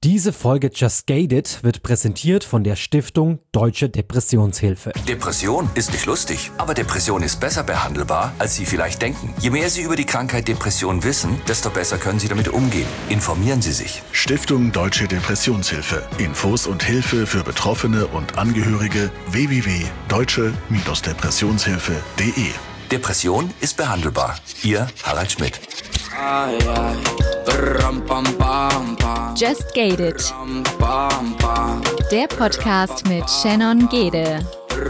Diese Folge Just Gated wird präsentiert von der Stiftung Deutsche Depressionshilfe. Depression ist nicht lustig, aber Depression ist besser behandelbar, als Sie vielleicht denken. Je mehr Sie über die Krankheit Depression wissen, desto besser können Sie damit umgehen. Informieren Sie sich. Stiftung Deutsche Depressionshilfe. Infos und Hilfe für Betroffene und Angehörige www.deutsche-depressionshilfe.de. Depression ist behandelbar. Ihr Harald Schmidt. Just Gated. Der Podcast mit Shannon Gede.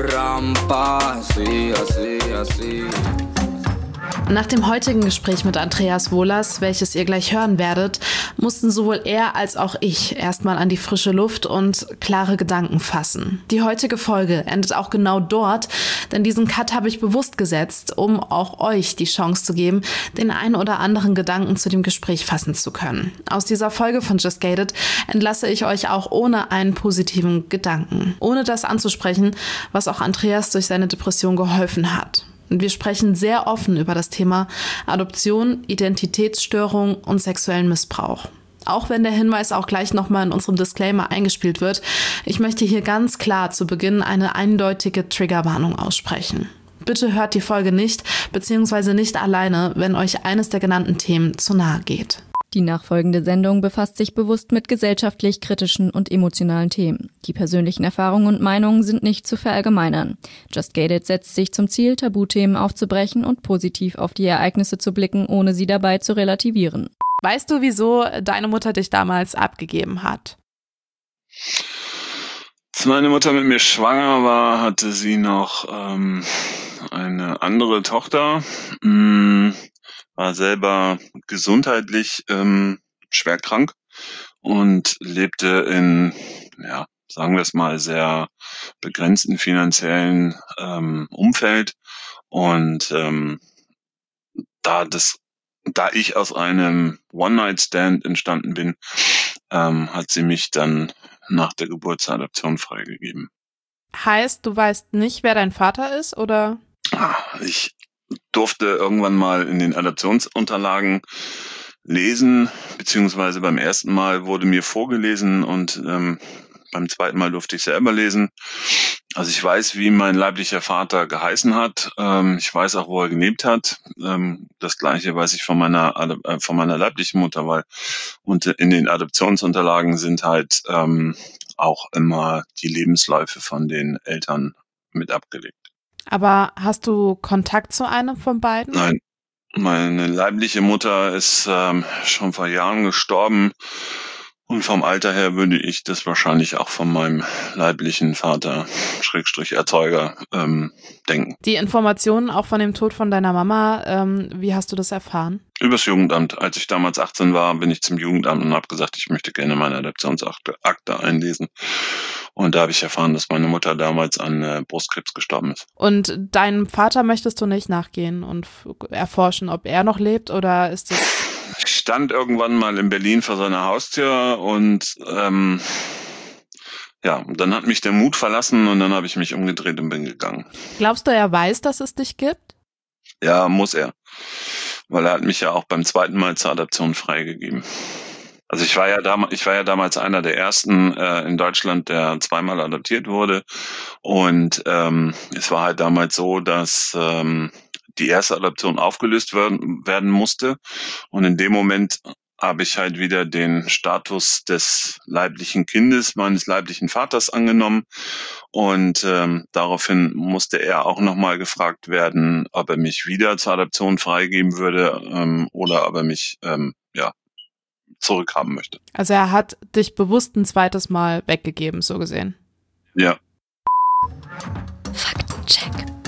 Nach dem heutigen Gespräch mit Andreas Wohlers, welches ihr gleich hören werdet, mussten sowohl er als auch ich erstmal an die frische Luft und klare Gedanken fassen. Die heutige Folge endet auch genau dort, denn diesen Cut habe ich bewusst gesetzt, um auch euch die Chance zu geben, den ein oder anderen Gedanken zu dem Gespräch fassen zu können. Aus dieser Folge von Just Gated entlasse ich euch auch ohne einen positiven Gedanken, ohne das anzusprechen, was auch Andreas durch seine Depression geholfen hat. Und wir sprechen sehr offen über das Thema Adoption, Identitätsstörung und sexuellen Missbrauch. Auch wenn der Hinweis auch gleich nochmal in unserem Disclaimer eingespielt wird, ich möchte hier ganz klar zu Beginn eine eindeutige Triggerwarnung aussprechen. Bitte hört die Folge nicht, beziehungsweise nicht alleine, wenn euch eines der genannten Themen zu nahe geht. Die nachfolgende Sendung befasst sich bewusst mit gesellschaftlich kritischen und emotionalen Themen. Die persönlichen Erfahrungen und Meinungen sind nicht zu verallgemeinern. Just Gated setzt sich zum Ziel, Tabuthemen aufzubrechen und positiv auf die Ereignisse zu blicken, ohne sie dabei zu relativieren. Weißt du, wieso deine Mutter dich damals abgegeben hat? Als meine Mutter mit mir schwanger war, hatte sie noch eine andere Tochter. War selber gesundheitlich schwer krank und lebte in, sagen wir es mal, sehr begrenzten finanziellen Umfeld. Und da ich aus einem One-Night-Stand entstanden bin, hat sie mich dann nach der Geburt zur Adoption freigegeben. Heißt, du weißt nicht, wer dein Vater ist, oder? Ich durfte irgendwann mal in den Adoptionsunterlagen lesen, beziehungsweise beim ersten Mal wurde mir vorgelesen und beim zweiten Mal durfte ich selber lesen. Also ich weiß, wie mein leiblicher Vater geheißen hat. Ich weiß auch, wo er gelebt hat. Das Gleiche weiß ich von meiner leiblichen Mutter, weil in den Adoptionsunterlagen sind halt auch immer die Lebensläufe von den Eltern mit abgelegt. Aber hast du Kontakt zu einem von beiden? Nein, meine leibliche Mutter ist schon vor Jahren gestorben und vom Alter her würde ich das wahrscheinlich auch von meinem leiblichen Vater, Erzeuger, denken. Die Informationen auch von dem Tod von deiner Mama, wie hast du das erfahren? Übers Jugendamt. Als ich damals 18 war, bin ich zum Jugendamt und habe gesagt, ich möchte gerne meine Adoptionsakte einlesen. Und da habe ich erfahren, dass meine Mutter damals an Brustkrebs gestorben ist. Und deinem Vater möchtest du nicht nachgehen und erforschen, ob er noch lebt oder ist das... Ich stand irgendwann mal in Berlin vor seiner Haustür und und dann hat mich der Mut verlassen und dann habe ich mich umgedreht und bin gegangen. Glaubst du, er weiß, dass es dich gibt? Ja, muss er. Weil er hat mich ja auch beim zweiten Mal zur Adoption freigegeben. Also ich war ja damals einer der ersten in Deutschland, der zweimal adoptiert wurde. Und es war halt damals so, dass die erste Adoption aufgelöst werden musste. Und in dem Moment habe ich halt wieder den Status des leiblichen Kindes, meines leiblichen Vaters angenommen. Und daraufhin musste er auch nochmal gefragt werden, ob er mich wieder zur Adoption freigeben würde oder ob er mich zurückhaben möchte. Also er hat dich bewusst ein zweites Mal weggegeben, so gesehen. Ja. Faktencheck.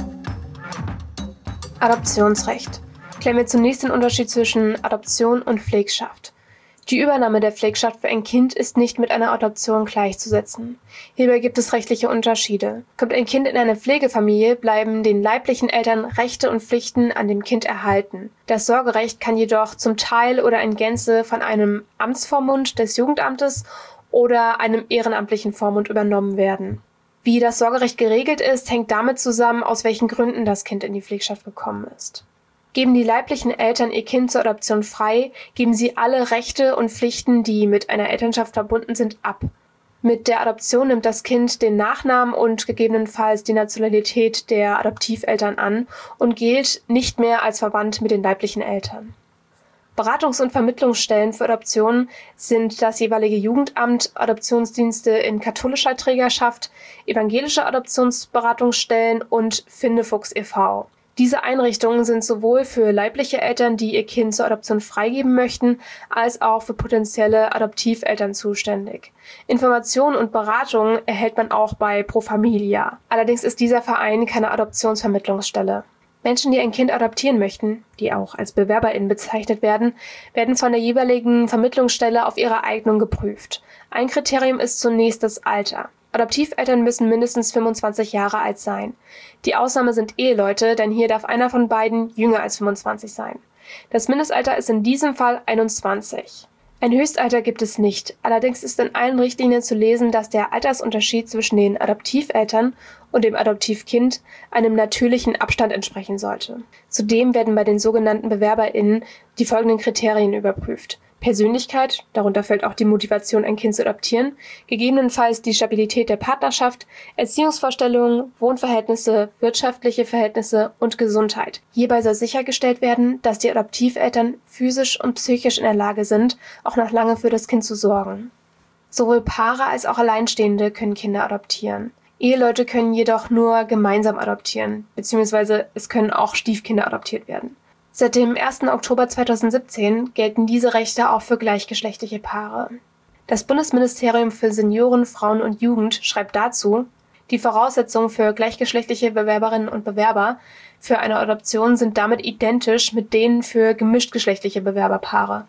Adoptionsrecht. Klären wir zunächst den Unterschied zwischen Adoption und Pflegschaft. Die Übernahme der Pflegschaft für ein Kind ist nicht mit einer Adoption gleichzusetzen. Hierbei gibt es rechtliche Unterschiede. Kommt ein Kind in eine Pflegefamilie, bleiben den leiblichen Eltern Rechte und Pflichten an dem Kind erhalten. Das Sorgerecht kann jedoch zum Teil oder in Gänze von einem Amtsvormund des Jugendamtes oder einem ehrenamtlichen Vormund übernommen werden. Wie das Sorgerecht geregelt ist, hängt damit zusammen, aus welchen Gründen das Kind in die Pflegschaft gekommen ist. Geben die leiblichen Eltern ihr Kind zur Adoption frei, geben sie alle Rechte und Pflichten, die mit einer Elternschaft verbunden sind, ab. Mit der Adoption nimmt das Kind den Nachnamen und gegebenenfalls die Nationalität der Adoptiveltern an und gilt nicht mehr als verwandt mit den leiblichen Eltern. Beratungs- und Vermittlungsstellen für Adoptionen sind das jeweilige Jugendamt, Adoptionsdienste in katholischer Trägerschaft, evangelische Adoptionsberatungsstellen und Findefuchs e.V. Diese Einrichtungen sind sowohl für leibliche Eltern, die ihr Kind zur Adoption freigeben möchten, als auch für potenzielle Adoptiveltern zuständig. Informationen und Beratungen erhält man auch bei Pro Familia. Allerdings ist dieser Verein keine Adoptionsvermittlungsstelle. Menschen, die ein Kind adoptieren möchten, die auch als BewerberInnen bezeichnet werden, werden von der jeweiligen Vermittlungsstelle auf ihre Eignung geprüft. Ein Kriterium ist zunächst das Alter. Adoptiveltern müssen mindestens 25 Jahre alt sein. Die Ausnahme sind Eheleute, denn hier darf einer von beiden jünger als 25 sein. Das Mindestalter ist in diesem Fall 21. Ein Höchstalter gibt es nicht. Allerdings ist in allen Richtlinien zu lesen, dass der Altersunterschied zwischen den Adoptiveltern und dem Adoptivkind einem natürlichen Abstand entsprechen sollte. Zudem werden bei den sogenannten BewerberInnen die folgenden Kriterien überprüft: Persönlichkeit, darunter fällt auch die Motivation, ein Kind zu adoptieren, gegebenenfalls die Stabilität der Partnerschaft, Erziehungsvorstellungen, Wohnverhältnisse, wirtschaftliche Verhältnisse und Gesundheit. Hierbei soll sichergestellt werden, dass die Adoptiveltern physisch und psychisch in der Lage sind, auch noch lange für das Kind zu sorgen. Sowohl Paare als auch Alleinstehende können Kinder adoptieren. Eheleute können jedoch nur gemeinsam adoptieren, beziehungsweise es können auch Stiefkinder adoptiert werden. Seit dem 1. Oktober 2017 gelten diese Rechte auch für gleichgeschlechtliche Paare. Das Bundesministerium für Senioren, Frauen und Jugend schreibt dazu: Die Voraussetzungen für gleichgeschlechtliche Bewerberinnen und Bewerber für eine Adoption sind damit identisch mit denen für gemischtgeschlechtliche Bewerberpaare.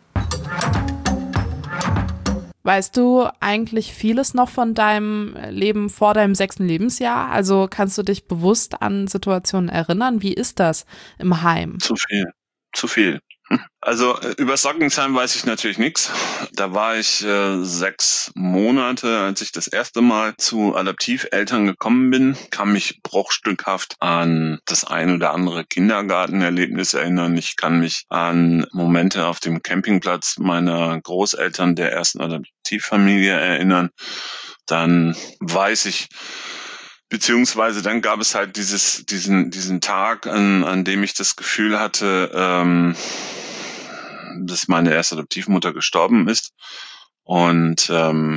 Weißt du eigentlich vieles noch von deinem Leben vor deinem 6. Lebensjahr? Also kannst du dich bewusst an Situationen erinnern? Wie ist das im Heim? Zu viel. Also über Sockensheim weiß ich natürlich nichts. Da war ich 6 Monate, als ich das erste Mal zu Adoptiveltern gekommen bin, kann mich bruchstückhaft an das ein oder andere Kindergartenerlebnis erinnern. Ich kann mich an Momente auf dem Campingplatz meiner Großeltern der ersten Adoptivfamilie erinnern. Dann weiß ich, beziehungsweise dann gab es halt diesen Tag, an dem ich das Gefühl hatte, dass meine erste Adoptivmutter gestorben ist. Und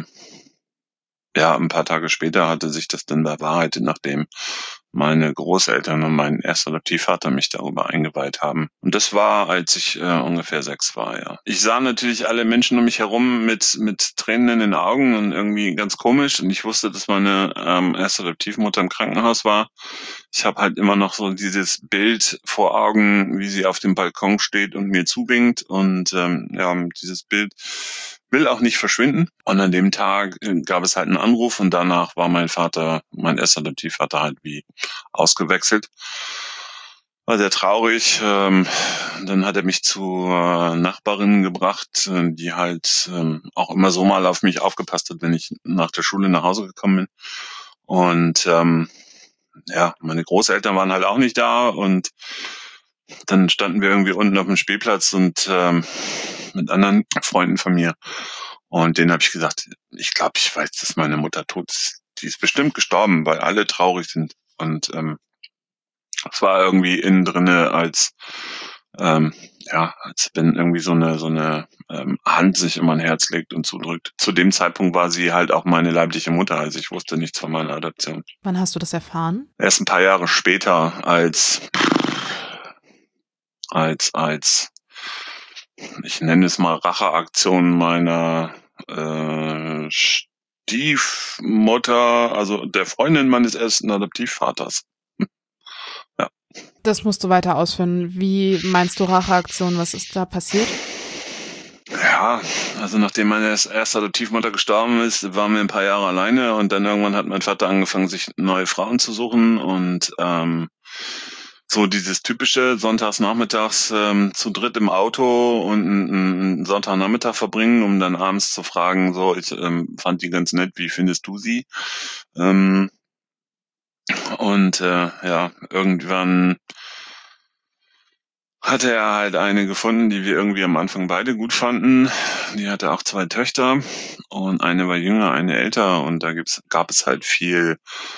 ein paar Tage später hatte sich das dann bewahrheitet, nachdem meine Großeltern und mein erster Adoptivvater mich darüber eingeweiht haben. Und das war, als ich ungefähr 6 war, ja. Ich sah natürlich alle Menschen um mich herum mit Tränen in den Augen und irgendwie ganz komisch. Und ich wusste, dass meine erste Adoptivmutter im Krankenhaus war. Ich habe halt immer noch so dieses Bild vor Augen, wie sie auf dem Balkon steht und mir zuwinkt. Und dieses Bild will auch nicht verschwinden. Und an dem Tag gab es halt einen Anruf und danach war mein erster Adoptivvater halt wie ausgewechselt. War sehr traurig. Dann hat er mich zu Nachbarinnen gebracht, die halt auch immer so mal auf mich aufgepasst hat, wenn ich nach der Schule nach Hause gekommen bin. Und meine Großeltern waren halt auch nicht da und dann standen wir irgendwie unten auf dem Spielplatz und mit anderen Freunden von mir. Und denen habe ich gesagt, ich glaube, ich weiß, dass meine Mutter tot ist. Die ist bestimmt gestorben, weil alle traurig sind. Und es war irgendwie innen drinne, als wenn irgendwie so eine Hand sich in mein Herz legt und zudrückt. Zu dem Zeitpunkt war sie halt auch meine leibliche Mutter, also ich wusste nichts von meiner Adoption. Wann hast du das erfahren? Erst ein paar Jahre später, als ich nenne es mal Racheaktion meiner Stiefmutter, also der Freundin meines ersten Adoptivvaters. Ja. Das musst du weiter ausführen. Wie meinst du Racheaktion? Was ist da passiert? Ja, also nachdem meine erste Adoptivmutter gestorben ist, waren wir ein paar Jahre alleine und dann irgendwann hat mein Vater angefangen, sich neue Frauen zu suchen und so dieses typische sonntagsnachmittags zu dritt im Auto und einen Sonntagnachmittag verbringen, um dann abends zu fragen, so, ich fand die ganz nett, wie findest du sie? Irgendwann hatte er halt eine gefunden, die wir irgendwie am Anfang beide gut fanden. Die hatte auch 2 Töchter und eine war jünger, eine älter und da gab es halt viel,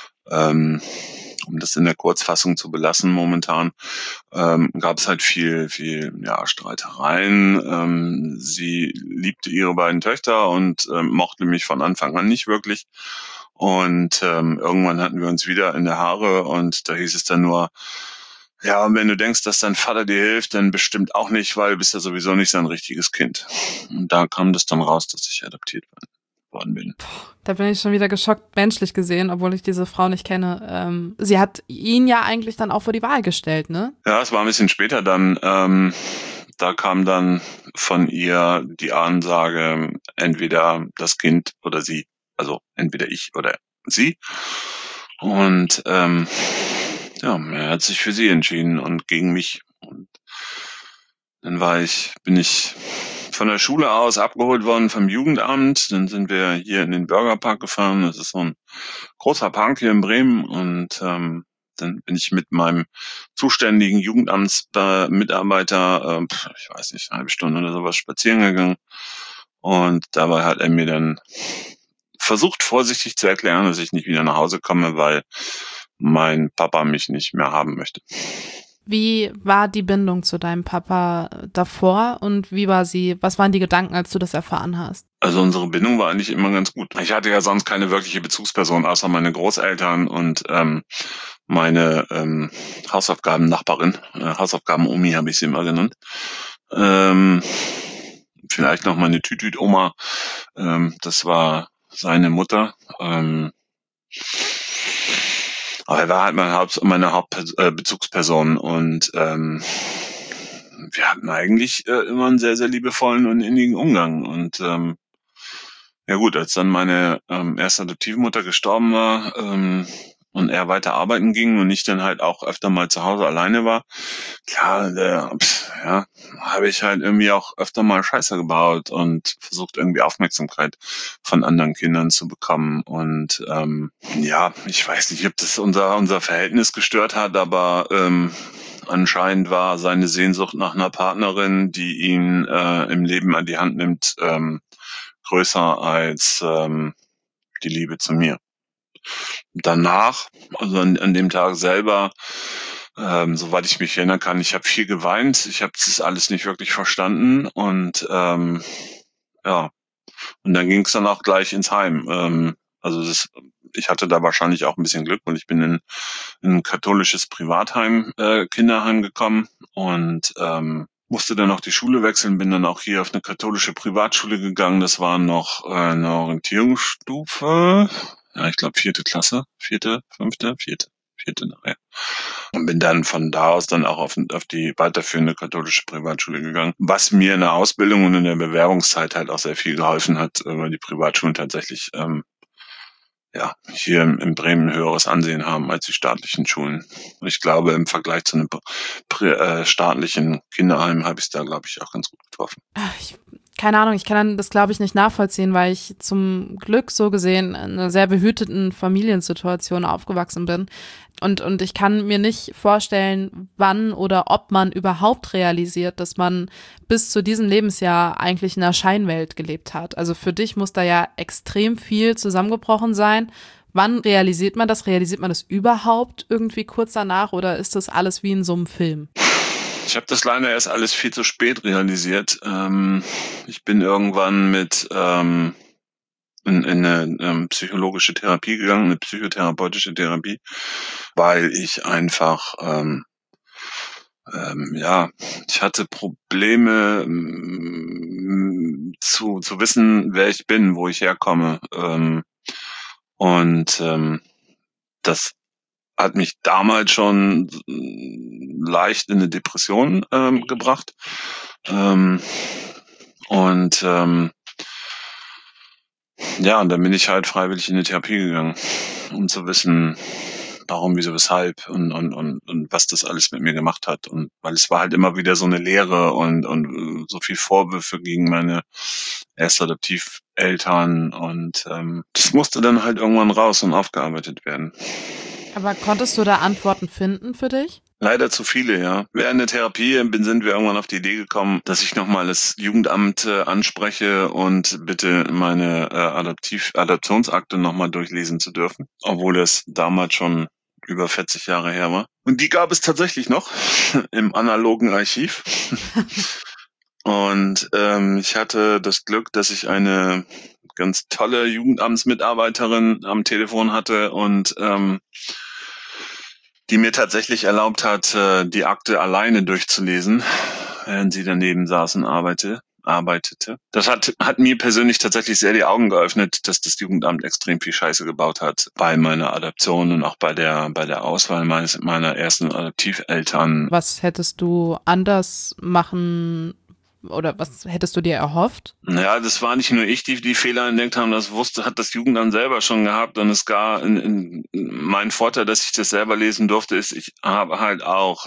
um das in der Kurzfassung zu belassen momentan, gab es halt viel Streitereien. Sie liebte ihre beiden Töchter und mochte mich von Anfang an nicht wirklich. Und irgendwann hatten wir uns wieder in der Haare und da hieß es dann nur, ja, und wenn du denkst, dass dein Vater dir hilft, dann bestimmt auch nicht, weil du bist ja sowieso nicht sein richtiges Kind. Und da kam das dann raus, dass ich adoptiert worden bin. Da bin ich schon wieder geschockt, menschlich gesehen, obwohl ich diese Frau nicht kenne. Sie hat ihn ja eigentlich dann auch vor die Wahl gestellt, ne? Ja, es war ein bisschen später dann. Da kam dann von ihr die Ansage, entweder das Kind oder sie. Also entweder ich oder sie. Und er hat sich für sie entschieden und gegen mich. Und dann bin ich von der Schule aus abgeholt worden vom Jugendamt. Dann sind wir hier in den Bürgerpark gefahren. Das ist so ein großer Park hier in Bremen. Und dann bin ich mit meinem zuständigen Jugendamtsmitarbeiter, ich weiß nicht, 1/2 Stunde oder sowas spazieren gegangen. Und dabei hat er mir dann versucht, vorsichtig zu erklären, dass ich nicht wieder nach Hause komme, weil mein Papa mich nicht mehr haben möchte. Wie war die Bindung zu deinem Papa davor und was waren die Gedanken, als du das erfahren hast? Also unsere Bindung war eigentlich immer ganz gut. Ich hatte ja sonst keine wirkliche Bezugsperson, außer meine Großeltern und meine Hausaufgaben-Nachbarin. Hausaufgaben-Omi habe ich sie immer genannt. Vielleicht noch meine Tütüt-Oma. Das war seine Mutter. Aber er war halt meine Hauptbezugsperson und wir hatten eigentlich immer einen sehr, sehr liebevollen und innigen Umgang. Und ja gut, als dann meine erste Adoptivmutter gestorben war und er weiter arbeiten ging und ich dann halt auch öfter mal zu Hause alleine war, klar, habe ich halt irgendwie auch öfter mal Scheiße gebaut und versucht irgendwie Aufmerksamkeit von anderen Kindern zu bekommen. Und ich weiß nicht, ob das unser Verhältnis gestört hat, aber anscheinend war seine Sehnsucht nach einer Partnerin, die ihn im Leben an die Hand nimmt, größer als die Liebe zu mir. Danach, also an dem Tag selber, soweit ich mich erinnern kann, ich habe viel geweint, ich habe das alles nicht wirklich verstanden und und dann ging es dann auch gleich ins Heim. Ich hatte da wahrscheinlich auch ein bisschen Glück und ich bin in ein katholisches Privatheim, Kinderheim gekommen und musste dann auch die Schule wechseln, bin dann auch hier auf eine katholische Privatschule gegangen. Das war noch eine Orientierungsstufe, ja, ich glaube 4. Klasse, 4., 5., 4. nachher. Und bin dann von da aus dann auch auf die weiterführende katholische Privatschule gegangen, was mir in der Ausbildung und in der Bewerbungszeit halt auch sehr viel geholfen hat, weil die Privatschulen tatsächlich hier in Bremen höheres Ansehen haben als die staatlichen Schulen. Und ich glaube, im Vergleich zu einem staatlichen Kinderheim habe ich es da, glaube ich, auch ganz gut getroffen. Keine Ahnung, ich kann das, glaube ich, nicht nachvollziehen, weil ich zum Glück so gesehen in einer sehr behüteten Familiensituation aufgewachsen bin. Und ich kann mir nicht vorstellen, wann oder ob man überhaupt realisiert, dass man bis zu diesem Lebensjahr eigentlich in einer Scheinwelt gelebt hat. Also für dich muss da ja extrem viel zusammengebrochen sein. Wann realisiert man das? Realisiert man das überhaupt irgendwie kurz danach oder ist das alles wie in so einem Film? Ich habe das leider erst alles viel zu spät realisiert. Ich bin irgendwann mit in eine psychologische Therapie gegangen, eine psychotherapeutische Therapie, weil ich einfach ich hatte Probleme zu wissen, wer ich bin, wo ich herkomme. Das hat mich damals schon leicht in eine Depression gebracht. Und dann bin ich halt freiwillig in die Therapie gegangen, um zu wissen, warum, wieso, weshalb und was das alles mit mir gemacht hat. Und weil es war halt immer wieder so eine Leere und so viel Vorwürfe gegen meine Erstadoptiveltern und das musste dann halt irgendwann raus und aufgearbeitet werden. Aber konntest du da Antworten finden für dich? Leider zu viele, ja. Während der Therapie sind wir irgendwann auf die Idee gekommen, dass ich nochmal das Jugendamt anspreche und bitte meine Adoptionsakte nochmal durchlesen zu dürfen, obwohl es damals schon über 40 Jahre her war. Und die gab es tatsächlich noch im analogen Archiv. Und ich hatte das Glück, dass ich eine ganz tolle Jugendamtsmitarbeiterin am Telefon hatte und die mir tatsächlich erlaubt hat, die Akte alleine durchzulesen, während sie daneben saß und arbeitete. Das hat mir persönlich tatsächlich sehr die Augen geöffnet, dass das Jugendamt extrem viel Scheiße gebaut hat bei meiner Adoption und auch bei der Auswahl meiner ersten Adoptiveltern. Was hättest du anders machen oder was hättest du dir erhofft? Ja, das war nicht nur ich, die Fehler entdeckt haben, hat das Jugendamt selber schon gehabt und es gar mein Vorteil, dass ich das selber lesen durfte, ist, ich habe halt auch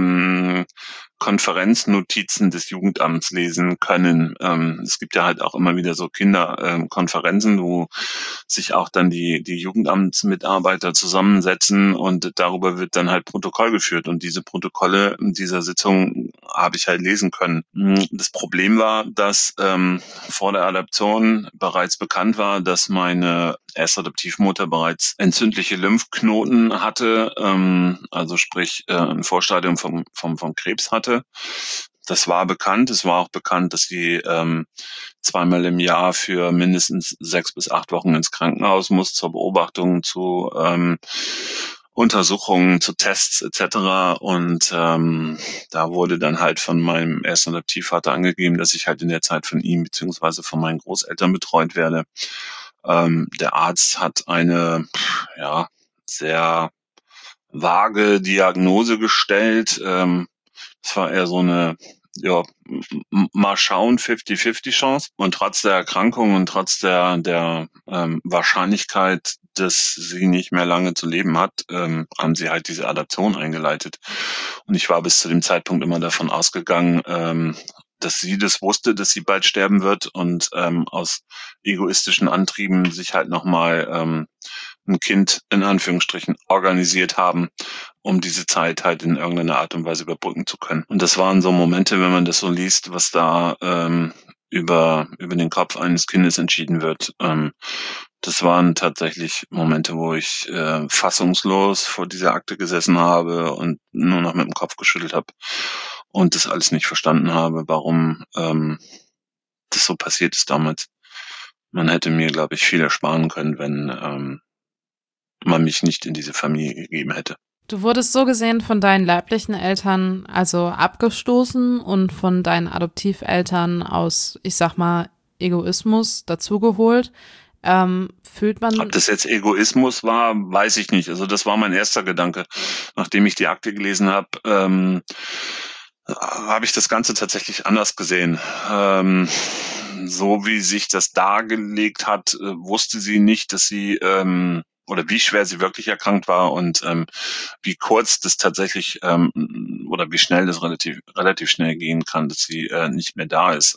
Konferenznotizen des Jugendamts lesen können. Es gibt ja halt auch immer wieder so Kinderkonferenzen, wo sich auch dann die Jugendamtsmitarbeiter zusammensetzen und darüber wird dann halt Protokoll geführt und diese Protokolle dieser Sitzung habe ich halt lesen können. Das Problem war, dass vor der Adoption bereits bekannt war, dass meine erste Adoptivmutter bereits entzündliche Lymphknoten hatte, also sprich ein Vorstadium vom Krebs hatte. Das war bekannt. Es war auch bekannt, dass sie zweimal im Jahr für mindestens 6 bis 8 Wochen ins Krankenhaus muss, zur Beobachtung, zu Untersuchungen, zu Tests etc. Und da wurde dann halt von meinem ersten Adoptivvater angegeben, dass ich halt in der Zeit von ihm beziehungsweise von meinen Großeltern betreut werde. Der Arzt hat eine sehr vage Diagnose gestellt. Es war eher so eine, mal schauen, 50-50 Chance. Und trotz der Erkrankung und trotz der Wahrscheinlichkeit, dass sie nicht mehr lange zu leben hat, haben sie halt diese Adoption eingeleitet. Und ich war bis zu dem Zeitpunkt immer davon ausgegangen, dass sie das wusste, dass sie bald sterben wird und aus egoistischen Antrieben sich halt nochmal ein Kind in Anführungsstrichen organisiert haben, um diese Zeit halt in irgendeiner Art und Weise überbrücken zu können. Und das waren so Momente, wenn man das so liest, was da über den Kopf eines Kindes entschieden wird. Das waren tatsächlich Momente, wo ich fassungslos vor dieser Akte gesessen habe und nur noch mit dem Kopf geschüttelt habe und das alles nicht verstanden habe, warum das so passiert ist damals. Man hätte mir, glaube ich, viel ersparen können, wenn man mich nicht in diese Familie gegeben hätte. Du wurdest so gesehen von deinen leiblichen Eltern also abgestoßen und von deinen Adoptiveltern aus, ich sag mal, Egoismus dazugeholt. Fühlt man... Ob das jetzt Egoismus war, weiß ich nicht. Also das war mein erster Gedanke. Nachdem ich die Akte gelesen habe, habe ich das Ganze tatsächlich anders gesehen. So wie sich das dargelegt hat, wusste sie nicht, dass sie oder wie schwer sie wirklich erkrankt war und wie kurz das tatsächlich oder wie schnell das relativ schnell gehen kann, dass sie nicht mehr da ist.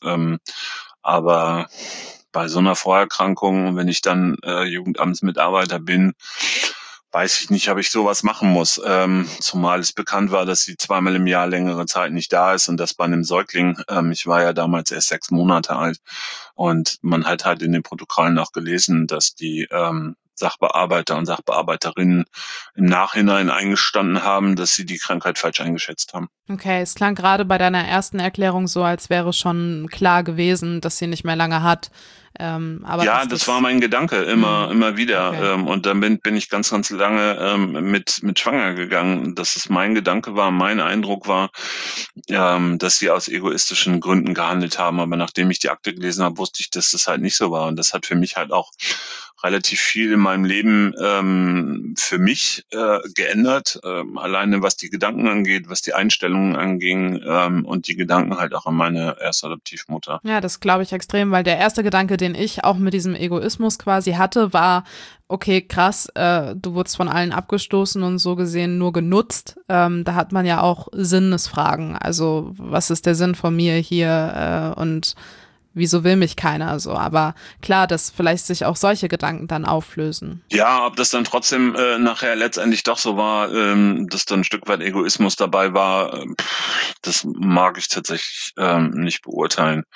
Aber bei so einer Vorerkrankung, wenn ich dann Jugendamtsmitarbeiter bin, weiß ich nicht, ob ich sowas machen muss. Zumal es bekannt war, dass sie zweimal im Jahr längere Zeit nicht da ist und das bei einem Säugling. Ich war ja damals erst 6 Monate alt und man hat halt in den Protokollen auch gelesen, dass die Sachbearbeiter und Sachbearbeiterinnen im Nachhinein eingestanden haben, dass sie die Krankheit falsch eingeschätzt haben. Okay, es klang gerade bei deiner ersten Erklärung so, als wäre schon klar gewesen, dass sie nicht mehr lange hat. Aber ja, das war mein Gedanke immer wieder. Okay. Und dann bin ich ganz lange mit schwanger gegangen. Dass es mein Gedanke war, mein Eindruck war, dass sie aus egoistischen Gründen gehandelt haben. Aber nachdem ich die Akte gelesen habe, wusste ich, dass das halt nicht so war. Und das hat für mich halt auch relativ viel in meinem Leben für mich geändert. Alleine was die Gedanken angeht, was die Einstellungen anging und die Gedanken halt auch an meine erste Adoptivmutter. Ja, das glaube ich extrem, weil der erste Gedanke, den ich auch mit diesem Egoismus quasi hatte, war, okay, krass, du wurdest von allen abgestoßen und so gesehen nur genutzt. Da hat man ja auch Sinnesfragen. Also was ist der Sinn von mir hier und wieso will mich keiner so? Aber klar, dass vielleicht sich auch solche Gedanken dann auflösen. Ja, ob das dann trotzdem nachher letztendlich doch so war, dass dann ein Stück weit Egoismus dabei war, das mag ich tatsächlich nicht beurteilen.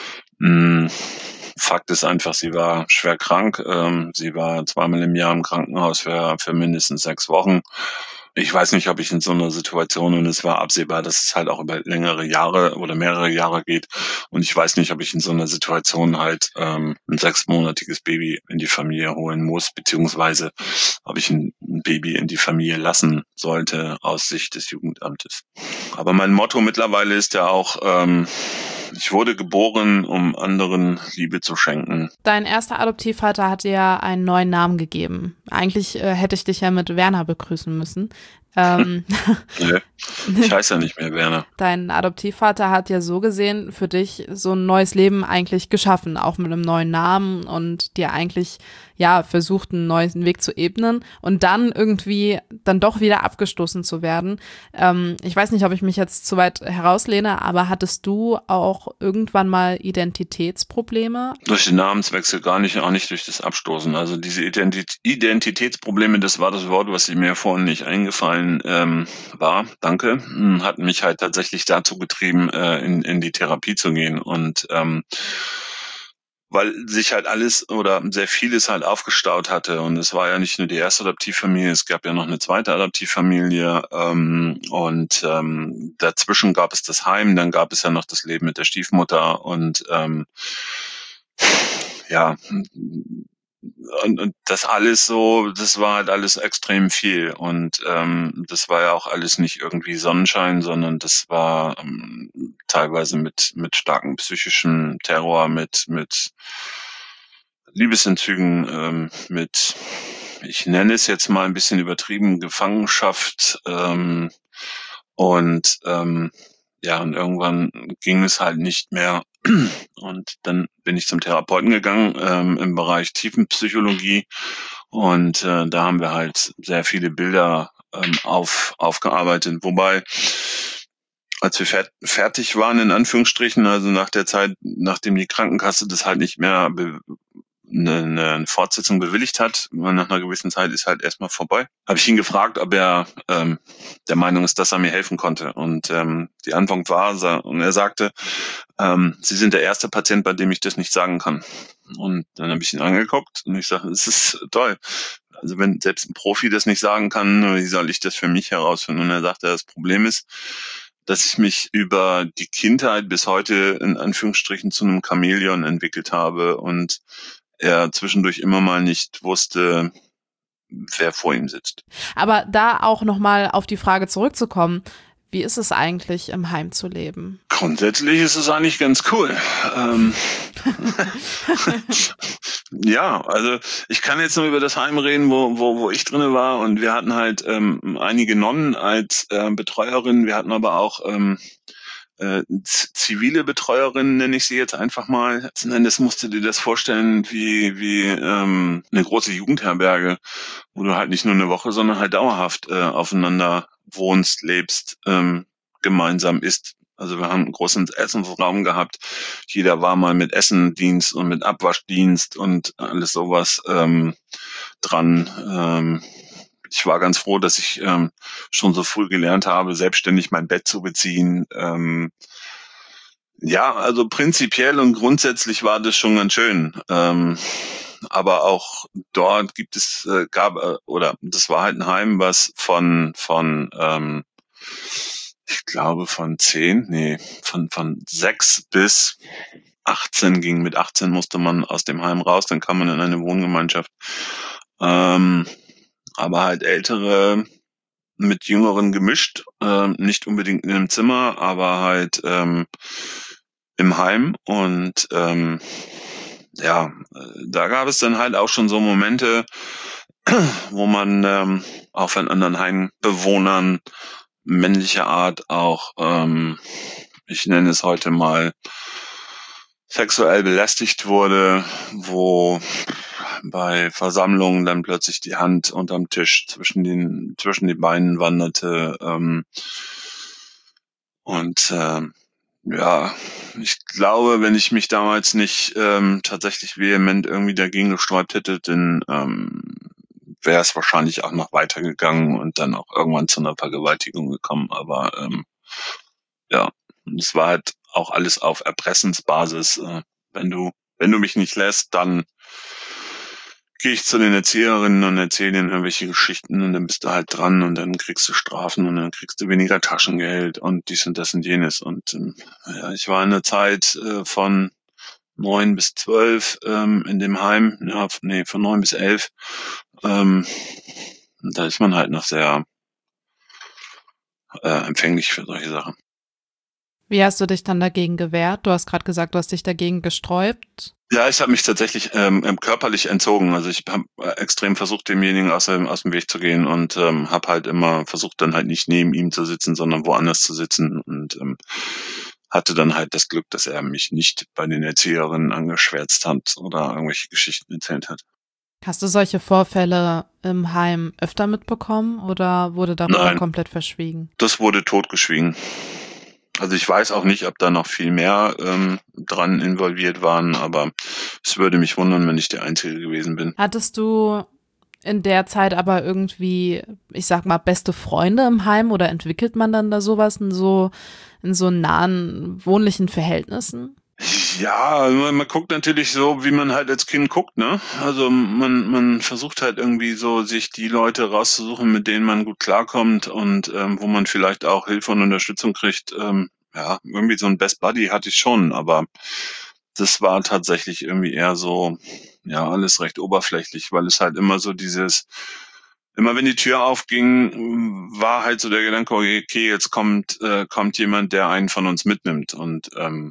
Fakt ist einfach, sie war schwer krank. Sie war 2-mal im Jahr im Krankenhaus für mindestens 6 Wochen. Ich weiß nicht, ob ich in so einer Situation, und es war absehbar, dass es halt auch über längere Jahre oder mehrere Jahre geht, und ich weiß nicht, ob ich in so einer Situation halt ein 6-monatiges Baby in die Familie holen muss, beziehungsweise ob ich ein Baby in die Familie lassen sollte aus Sicht des Jugendamtes. Aber mein Motto mittlerweile ist ja auch, ich wurde geboren, um anderen Liebe zu schenken. Dein erster Adoptivvater hat dir einen neuen Namen gegeben. Eigentlich hätte ich dich ja mit Werner begrüßen müssen. Nee, ich heiße ja nicht mehr Werner. Dein Adoptivvater hat ja so gesehen für dich so ein neues Leben eigentlich geschaffen, auch mit einem neuen Namen und dir eigentlich versucht, einen neuen Weg zu ebnen und dann irgendwie dann doch wieder abgestoßen zu werden. Ich weiß nicht, ob ich mich jetzt zu weit herauslehne, aber hattest du auch irgendwann mal Identitätsprobleme? Durch den Namenswechsel gar nicht, auch nicht durch das Abstoßen. Also diese Identitätsprobleme, das war das Wort, was mir vorhin nicht eingefallen war, danke, hat mich halt tatsächlich dazu getrieben, in die Therapie zu gehen, und weil sich halt alles oder sehr vieles halt aufgestaut hatte, und es war ja nicht nur die erste Adoptivfamilie, es gab ja noch eine zweite Adoptivfamilie, und dazwischen gab es das Heim, dann gab es ja noch das Leben mit der Stiefmutter, und und das alles so, das war halt alles extrem viel, und das war ja auch alles nicht irgendwie Sonnenschein, sondern das war teilweise mit starkem psychischen Terror, mit Liebesentzügen, mit, ich nenne es jetzt mal ein bisschen übertrieben, Gefangenschaft, und und irgendwann ging es halt nicht mehr. Und dann bin ich zum Therapeuten gegangen im Bereich Tiefenpsychologie, und da haben wir halt sehr viele Bilder aufgearbeitet. Wobei, als wir fertig waren, in Anführungsstrichen, also nach der Zeit, nachdem die Krankenkasse das halt nicht mehr eine Fortsetzung bewilligt hat, nach einer gewissen Zeit ist halt erstmal vorbei, habe ich ihn gefragt, ob er der Meinung ist, dass er mir helfen konnte. Und die Antwort war, und er sagte, Sie sind der erste Patient, bei dem ich das nicht sagen kann. Und dann habe ich ihn angeguckt und ich sage, es ist toll. Also wenn selbst ein Profi das nicht sagen kann, wie soll ich das für mich herausfinden? Und er sagte, das Problem ist, dass ich mich über die Kindheit bis heute in Anführungsstrichen zu einem Chamäleon entwickelt habe und er zwischendurch immer mal nicht wusste, wer vor ihm sitzt. Aber da auch nochmal auf die Frage zurückzukommen, wie ist es eigentlich, im Heim zu leben? Grundsätzlich ist es eigentlich ganz cool. Ja, also ich kann jetzt nur über das Heim reden, wo ich drinne war, und wir hatten halt einige Nonnen als Betreuerinnen, wir hatten aber auch zivile Betreuerinnen, nenne ich sie jetzt einfach mal. Das musst du dir das vorstellen wie eine große Jugendherberge, wo du halt nicht nur eine Woche, sondern halt dauerhaft aufeinander wohnst, lebst, gemeinsam isst. Also wir haben einen großen Essensraum gehabt. Jeder war mal mit Essendienst und mit Abwaschdienst und alles sowas dran. Ich war ganz froh, dass ich schon so früh gelernt habe, selbstständig mein Bett zu beziehen. Also prinzipiell und grundsätzlich war das schon ganz schön. Aber auch dort das war halt ein Heim, was von 6 bis 18 ging. Mit 18 musste man aus dem Heim raus, dann kam man in eine Wohngemeinschaft. Aber halt Ältere mit Jüngeren gemischt, nicht unbedingt in einem Zimmer, aber halt im Heim. Und da gab es dann halt auch schon so Momente, wo man auch von anderen Heimbewohnern männlicher Art auch, ich nenne es heute mal, sexuell belästigt wurde, wo bei Versammlungen dann plötzlich die Hand unterm Tisch zwischen die Beinen wanderte, und Ja, ich glaube, wenn ich mich damals nicht tatsächlich vehement irgendwie dagegen gesträubt hätte, dann wäre es wahrscheinlich auch noch weitergegangen und dann auch irgendwann zu einer Vergewaltigung gekommen. Aber ja, es war halt auch alles auf Erpressensbasis. Wenn du mich nicht lässt, dann gehe ich zu den Erzieherinnen und erzähle ihnen irgendwelche Geschichten und dann bist du halt dran und dann kriegst du Strafen und dann kriegst du weniger Taschengeld und dies und das und jenes. Und ja, ich war in der Zeit von 9 bis 12 in dem Heim, ja, nee, von 9 bis 11. Da ist man halt noch sehr empfänglich für solche Sachen. Wie hast du dich dann dagegen gewehrt? Du hast gerade gesagt, du hast dich dagegen gesträubt. Ja, ich habe mich tatsächlich körperlich entzogen. Also ich habe extrem versucht, demjenigen aus dem Weg zu gehen und habe halt immer versucht, dann halt nicht neben ihm zu sitzen, sondern woanders zu sitzen und hatte dann halt das Glück, dass er mich nicht bei den Erzieherinnen angeschwärzt hat oder irgendwelche Geschichten erzählt hat. Hast du solche Vorfälle im Heim öfter mitbekommen oder wurde darüber Nein, komplett verschwiegen? das wurde totgeschwiegen. Also ich weiß auch nicht, ob da noch viel mehr dran involviert waren, aber es würde mich wundern, wenn ich der Einzige gewesen bin. Hattest du in der Zeit aber irgendwie, ich sag mal, beste Freunde im Heim oder entwickelt man dann da sowas in so nahen wohnlichen Verhältnissen? Ja, man guckt natürlich so, wie man halt als Kind guckt, ne? Also man versucht halt irgendwie so, sich die Leute rauszusuchen, mit denen man gut klarkommt und wo man vielleicht auch Hilfe und Unterstützung kriegt. Ja, irgendwie so ein Best Buddy hatte ich schon, aber das war tatsächlich irgendwie eher so, ja, alles recht oberflächlich, weil es halt immer so immer wenn die Tür aufging, war halt so der Gedanke, okay, jetzt kommt jemand, der einen von uns mitnimmt und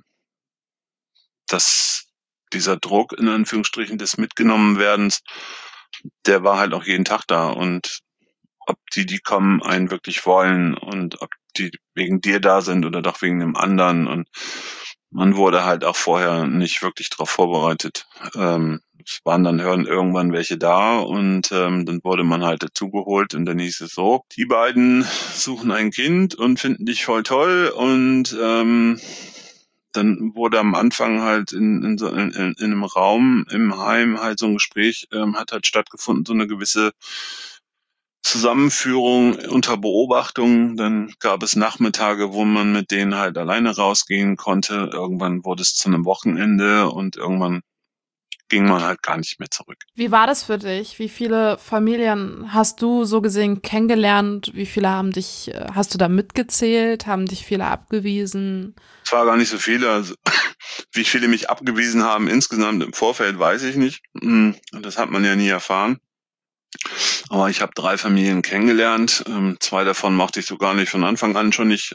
dass dieser Druck in Anführungsstrichen des Mitgenommenwerdens, der war halt auch jeden Tag da und ob die kommen, einen wirklich wollen und ob die wegen dir da sind oder doch wegen dem anderen und man wurde halt auch vorher nicht wirklich darauf vorbereitet. Es waren dann irgendwann welche da und dann wurde man halt dazugeholt und dann hieß es so, die beiden suchen ein Kind und finden dich voll toll und dann wurde am Anfang halt in einem Raum im Heim halt so ein Gespräch hat halt stattgefunden, so eine gewisse Zusammenführung unter Beobachtung. Dann gab es Nachmittage, wo man mit denen halt alleine rausgehen konnte. Irgendwann wurde es zu einem Wochenende und irgendwann ging man halt gar nicht mehr zurück. Wie war das für dich? Wie viele Familien hast du so gesehen kennengelernt? Wie viele hast du da mitgezählt? Haben dich viele abgewiesen? Es war gar nicht so viele. Also, wie viele mich abgewiesen haben insgesamt im Vorfeld, weiß ich nicht. Das hat man ja nie erfahren. Aber ich habe 3 Familien kennengelernt. 2 davon mochte ich so gar nicht von Anfang an schon nicht.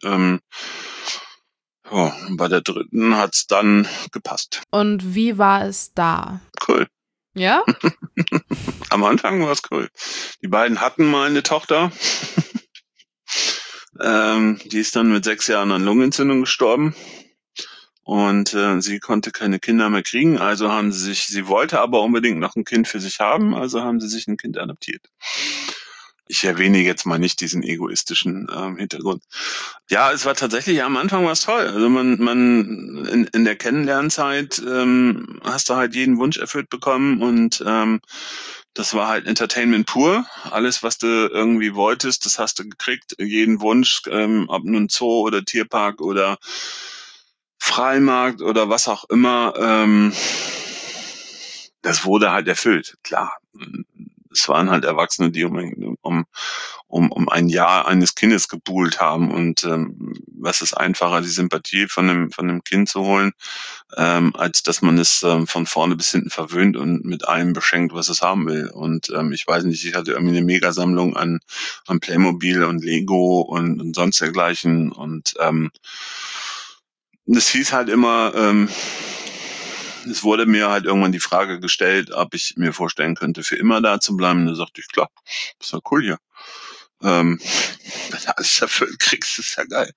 Ja, und bei der 3. hat's dann gepasst. Und wie war es da? Cool. Ja? Am Anfang war es cool. Die beiden hatten mal eine Tochter. Die ist dann mit 6 Jahren an Lungenentzündung gestorben. Und sie konnte keine Kinder mehr kriegen, also sie wollte aber unbedingt noch ein Kind für sich haben, also haben sie sich ein Kind adoptiert. Ich erwähne jetzt mal nicht diesen egoistischen Hintergrund. Ja, es war tatsächlich, am Anfang war es toll. Also man in der Kennenlernzeit hast du halt jeden Wunsch erfüllt bekommen und das war halt Entertainment pur. Alles, was du irgendwie wolltest, das hast du gekriegt. Jeden Wunsch, ob nun Zoo oder Tierpark oder Freimarkt oder was auch immer, das wurde halt erfüllt, klar. Es waren halt Erwachsene, die um ein Jahr eines Kindes gebuhlt haben und was ist einfacher, die Sympathie von dem Kind zu holen, als dass man es von vorne bis hinten verwöhnt und mit allem beschenkt, was es haben will. Und ich weiß nicht, ich hatte irgendwie eine Megasammlung an Playmobil und Lego und sonst dergleichen und es hieß halt immer, es wurde mir halt irgendwann die Frage gestellt, ob ich mir vorstellen könnte, für immer da zu bleiben. Da sagte ich, klar, ist ja cool hier. Wenn du alles erfüllt kriegst, ist ja geil.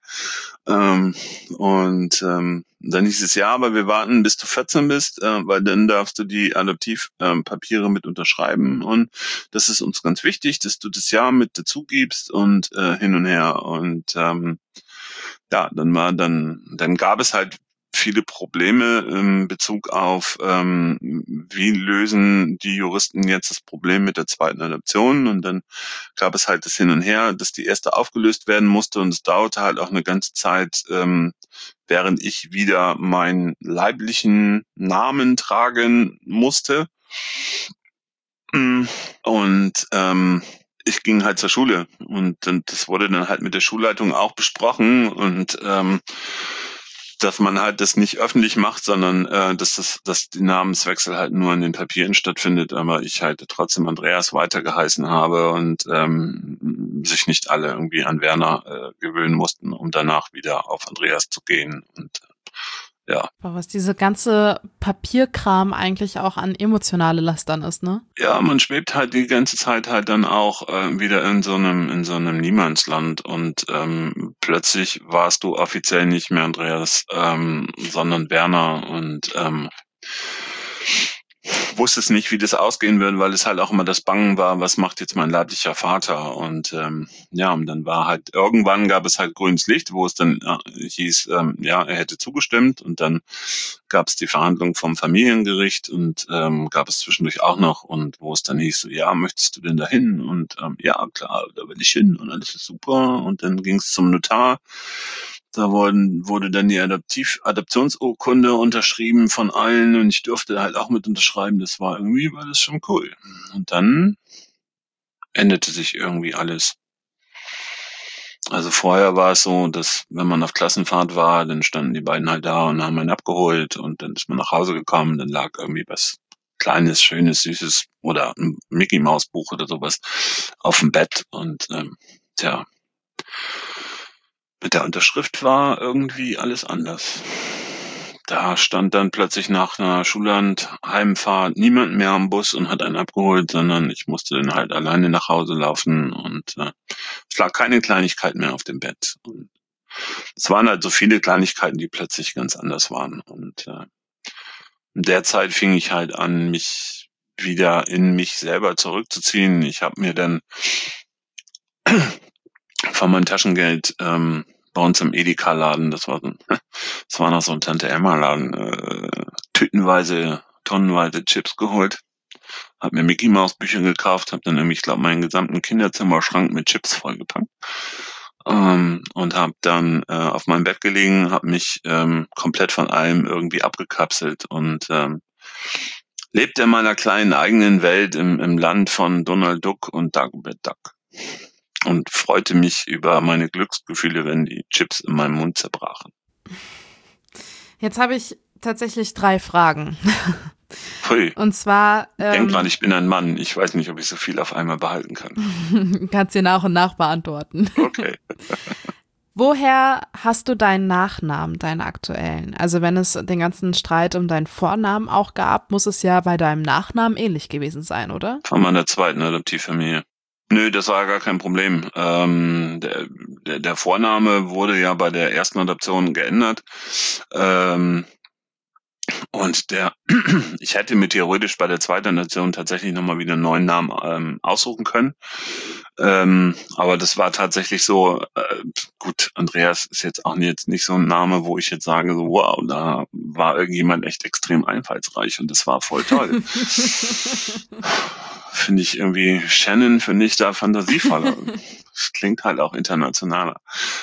Dann hieß es, ja, aber wir warten, bis du 14 bist, weil dann darfst du die Adoptivpapiere mit unterschreiben und das ist uns ganz wichtig, dass du das Jahr mit dazu gibst und hin und her und dann gab es halt viele Probleme in Bezug auf, wie lösen die Juristen jetzt das Problem mit der zweiten Adoption, und dann gab es halt das Hin und Her, dass die erste aufgelöst werden musste, und es dauerte halt auch eine ganze Zeit, während ich wieder meinen leiblichen Namen tragen musste. Und ich ging halt zur Schule, und das wurde dann halt mit der Schulleitung auch besprochen, und dass man halt das nicht öffentlich macht, sondern dass die Namenswechsel halt nur in den Papieren stattfindet, aber ich halt trotzdem Andreas weiter geheißen habe, und sich nicht alle irgendwie an Werner gewöhnen mussten, um danach wieder auf Andreas zu gehen. Und ja. Was diese ganze Papierkram eigentlich auch an emotionale Last dann ist, ne? Ja, man schwebt halt die ganze Zeit halt dann auch wieder in so einem Niemandsland, und plötzlich warst du offiziell nicht mehr Andreas, sondern Werner, und wusstest nicht, wie das ausgehen wird, weil es halt auch immer das Bangen war, was macht jetzt mein leiblicher Vater, und und dann war halt, irgendwann gab es halt grünes Licht, wo es dann hieß, er hätte zugestimmt, und dann gab es die Verhandlung vom Familiengericht, und gab es zwischendurch auch noch, und wo es dann hieß, ja, möchtest du denn da hin? Und ja, klar, da will ich hin, und alles ist super, und dann ging es zum Notar. Da wurde dann die Adoptionsurkunde unterschrieben von allen, und ich durfte halt auch mit unterschreiben. War das schon cool. Und dann änderte sich irgendwie alles. Also vorher war es so, dass wenn man auf Klassenfahrt war, dann standen die beiden halt da und haben einen abgeholt, und dann ist man nach Hause gekommen, dann lag irgendwie was Kleines, Schönes, Süßes oder ein Mickey-Maus-Buch oder sowas auf dem Bett, und mit der Unterschrift war irgendwie alles anders. Da stand dann plötzlich nach einer Schullandheimfahrt niemand mehr am Bus und hat einen abgeholt, sondern ich musste dann halt alleine nach Hause laufen, und es lag keine Kleinigkeit mehr auf dem Bett. Und es waren halt so viele Kleinigkeiten, die plötzlich ganz anders waren. Und in der Zeit fing ich halt an, mich wieder in mich selber zurückzuziehen. Ich habe mir dann von meinem Taschengeld bei uns im Edeka-Laden, das war noch so ein Tante-Emma-Laden, tonnenweise Chips geholt, hab mir Mickey-Maus-Bücher gekauft, hab dann irgendwie, ich glaube, meinen gesamten Kinderzimmerschrank mit Chips vollgepackt, und hab dann auf meinem Bett gelegen, hab mich komplett von allem irgendwie abgekapselt und lebte in meiner kleinen eigenen Welt im Land von Donald Duck und Dagobert Duck. Und freute mich über meine Glücksgefühle, wenn die Chips in meinem Mund zerbrachen. Jetzt habe ich tatsächlich 3 Fragen. Hui. Und zwar... Denk dran, ich bin ein Mann. Ich weiß nicht, ob ich so viel auf einmal behalten kann. Kannst dir nach und nach beantworten. Okay. Woher hast du deinen Nachnamen, deinen aktuellen? Also wenn es den ganzen Streit um deinen Vornamen auch gab, muss es ja bei deinem Nachnamen ähnlich gewesen sein, oder? Von meiner zweiten Adoptivfamilie. Nö, das war gar kein Problem. Der Vorname wurde ja bei der ersten Adoption geändert. Und ich hätte mir theoretisch bei der zweiten Adoption tatsächlich nochmal wieder einen neuen Namen aussuchen können. Aber das war tatsächlich so, gut, Andreas ist jetzt auch nicht so ein Name, wo ich jetzt sage, so, wow, da war irgendjemand echt extrem einfallsreich und das war voll toll. Finde ich irgendwie, Shannon finde ich da fantasievoller. Das klingt halt auch internationaler.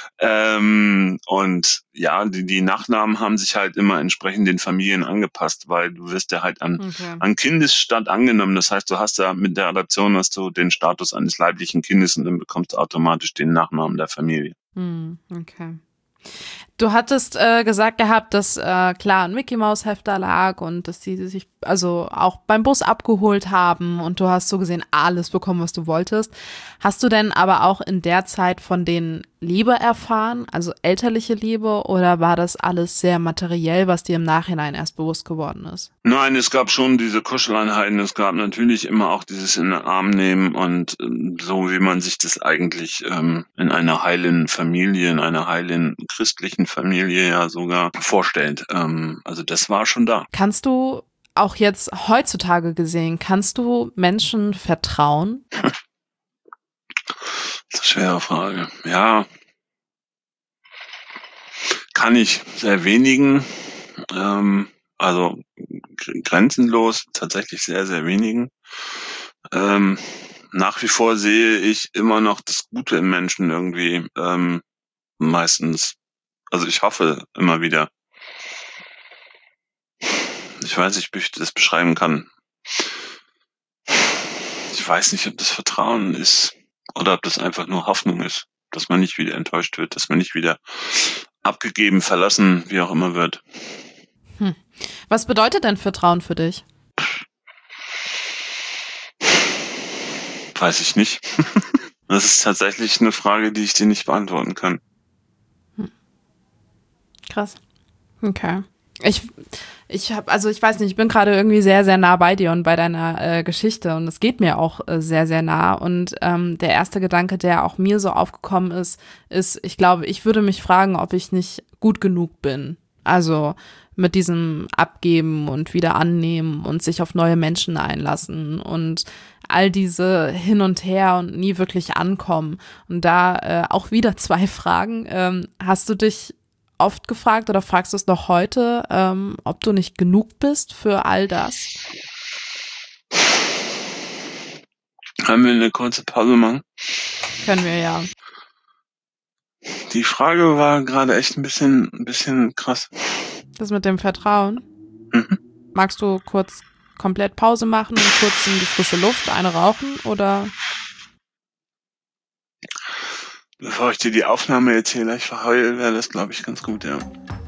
Und ja, die Nachnamen haben sich halt immer entsprechend den Familien angepasst, weil du wirst ja halt an Kindesstand angenommen. Das heißt, du hast ja mit der Adoption hast du den Status eines leiblichen Kindes und dann bekommst du automatisch den Nachnamen der Familie. Okay. Du hattest gesagt gehabt, dass klar ein Mickey-Maus-Heft da lag und dass sie sich also auch beim Bus abgeholt haben und du hast so gesehen alles bekommen, was du wolltest. Hast du denn aber auch in der Zeit von denen Liebe erfahren, also elterliche Liebe, oder war das alles sehr materiell, was dir im Nachhinein erst bewusst geworden ist? Nein, es gab schon diese Kuscheleinheiten, es gab natürlich immer auch dieses in den Arm nehmen und so, wie man sich das eigentlich in einer heilen Familie, in einer heilen christlichen Familie ja sogar vorstellt. Also das war schon da. Kannst du auch jetzt heutzutage gesehen, kannst du Menschen vertrauen? Das ist eine schwere Frage. Ja. kann ich sehr wenigen, also grenzenlos, tatsächlich sehr, sehr wenigen. Nach wie vor sehe ich immer noch das Gute im Menschen irgendwie, meistens. Also ich hoffe immer wieder. Ich weiß nicht, wie ich das beschreiben kann. Ich weiß nicht, ob das Vertrauen ist oder ob das einfach nur Hoffnung ist, dass man nicht wieder enttäuscht wird, dass man nicht wieder abgegeben, verlassen, wie auch immer wird. Was bedeutet denn Vertrauen für dich? Weiß ich nicht. Das ist tatsächlich eine Frage, die ich dir nicht beantworten kann. Krass. Okay. Ich weiß nicht, ich bin gerade irgendwie sehr, sehr nah bei dir und bei deiner Geschichte und es geht mir auch sehr, sehr nah und der erste Gedanke, der auch mir so aufgekommen ist, ich glaube, ich würde mich fragen, ob ich nicht gut genug bin. Also mit diesem Abgeben und wieder annehmen und sich auf neue Menschen einlassen und all diese hin und her und nie wirklich ankommen. Und da auch wieder 2 Fragen. Hast du dich oft gefragt oder fragst du es noch heute, ob du nicht genug bist für all das? Können wir eine kurze Pause machen? Können wir, ja. Die Frage war gerade echt ein bisschen krass. Das mit dem Vertrauen. Mhm. Magst du kurz komplett Pause machen und kurz in die frische Luft eine rauchen oder? Bevor ich dir die Aufnahme erzähle, ich verheule, wäre das, glaube ich, ganz gut, ja.